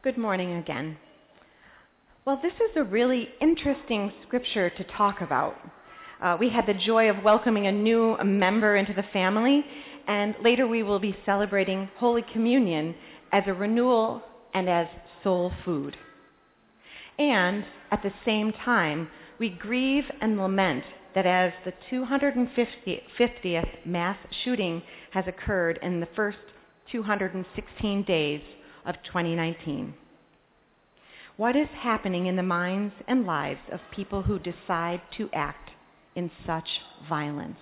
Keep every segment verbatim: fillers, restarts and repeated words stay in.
Good morning again. Well, this is a really interesting scripture to talk about. Uh, we had the joy of welcoming a new member into the family, and later we will be celebrating Holy Communion as a renewal and as soul food. And at the same time, we grieve and lament that as the two hundred fiftieth mass shooting has occurred in the first two hundred sixteen days of twenty nineteen. What is happening in the minds and lives of people who decide to act in such violence?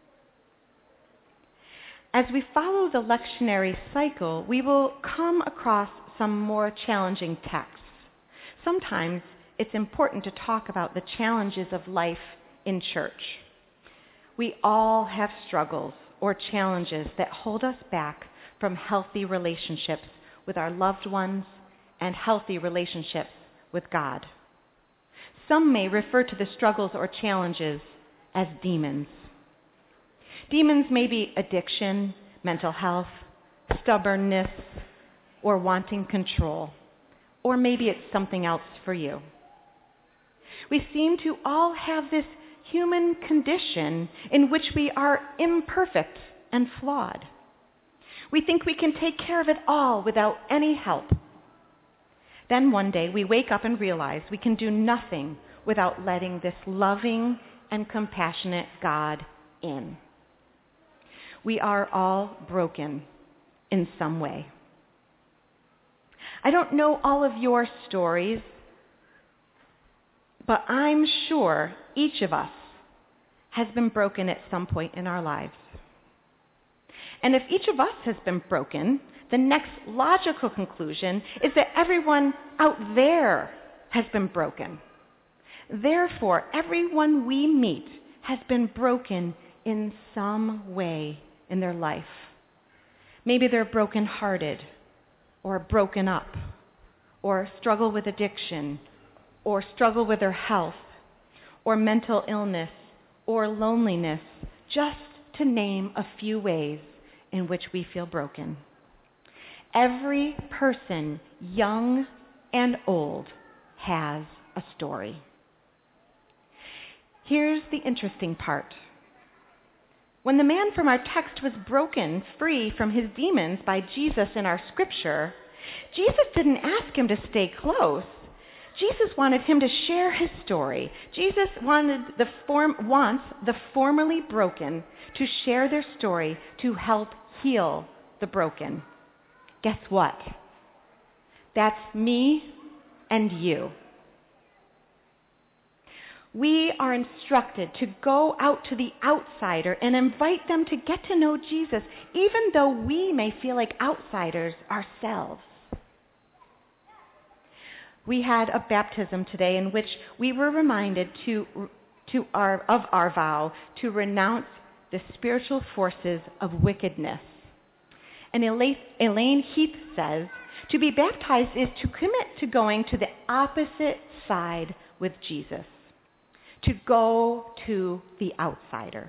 As we follow the lectionary cycle, we will come across some more challenging texts. Sometimes it's important to talk about the challenges of life in church. We all have struggles or challenges that hold us back from healthy relationships with our loved ones and healthy relationships with God. Some may refer to the struggles or challenges as demons. Demons may be addiction, mental health, stubbornness, or wanting control. Or maybe it's something else for you. We seem to all have this human condition in which we are imperfect and flawed. We think we can take care of it all without any help. Then one day we wake up and realize we can do nothing without letting this loving and compassionate God in. We are all broken in some way. I don't know all of your stories, but I'm sure each of us has been broken at some point in our lives. And if each of us has been broken, the next logical conclusion is that everyone out there has been broken. Therefore, everyone we meet has been broken in some way in their life. Maybe they're brokenhearted, or broken up, or struggle with addiction, or struggle with their health, or mental illness, or loneliness, just to name a few ways in which we feel broken. Every person, young and old, has a story. Here's the interesting part. When the man from our text was broken free from his demons by Jesus in our scripture, Jesus didn't ask him to stay close. Jesus wanted him to share his story. Jesus wanted the form, wants the formerly broken to share their story to help heal the broken. Guess what? That's me and you. We are instructed to go out to the outsider and invite them to get to know Jesus, even though we may feel like outsiders ourselves. We had a baptism today in which we were reminded to, to our, of our vow to renounce the spiritual forces of wickedness. And Elaine Heath says, to be baptized is to commit to going to the opposite side with Jesus, to go to the outsider.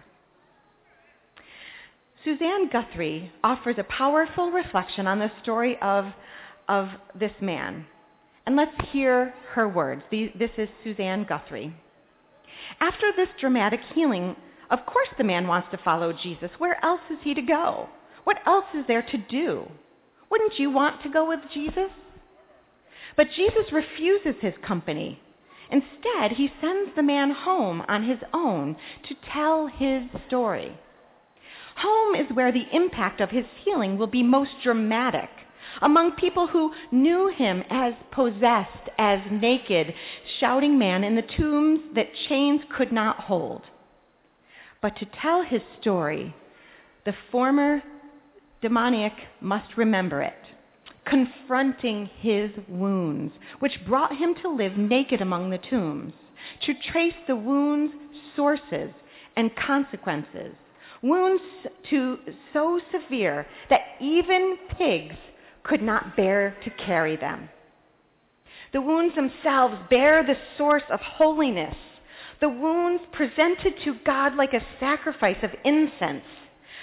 Suzanne Guthrie offers a powerful reflection on the story of, of this man. And let's hear her words. This is Suzanne Guthrie. After this dramatic healing, of course the man wants to follow Jesus. Where else is he to go? What else is there to do? Wouldn't you want to go with Jesus? But Jesus refuses his company. Instead, he sends the man home on his own to tell his story. Home is where the impact of his healing will be most dramatic, among people who knew him as possessed, as naked, shouting man in the tombs that chains could not hold. But to tell his story, the former demoniac must remember it, confronting his wounds, which brought him to live naked among the tombs, to trace the wounds' sources and consequences, wounds to so severe that even pigs could not bear to carry them. The wounds themselves bear the source of holiness. The wounds presented to God like a sacrifice of incense,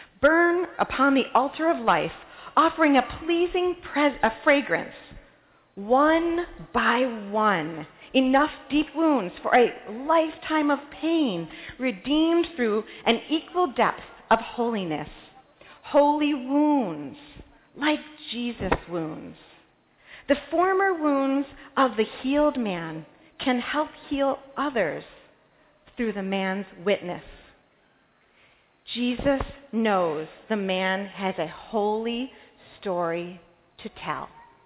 burn upon the altar of life, offering a pleasing pres- a fragrance, one by one. Enough deep wounds for a lifetime of pain, redeemed through an equal depth of holiness. Holy wounds, like Jesus' wounds. The former wounds of the healed man can help heal others through the man's witness. Jesus knows the man has a holy story to tell.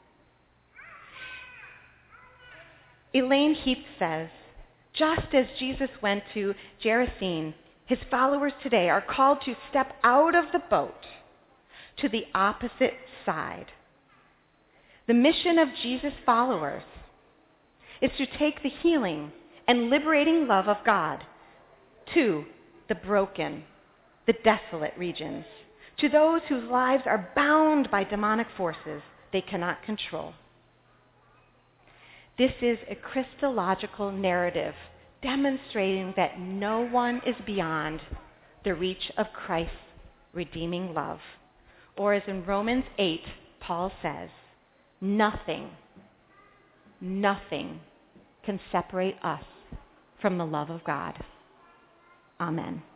Elaine Heath says, just as Jesus went to Gerasene, his followers today are called to step out of the boat to the opposite side. The mission of Jesus' followers is to take the healing and liberating love of God to the broken, the desolate regions, to those whose lives are bound by demonic forces they cannot control. This is a Christological narrative demonstrating that no one is beyond the reach of Christ's redeeming love. Or as in Romans eight, Paul says, nothing, nothing can separate us from the love of God. Amen.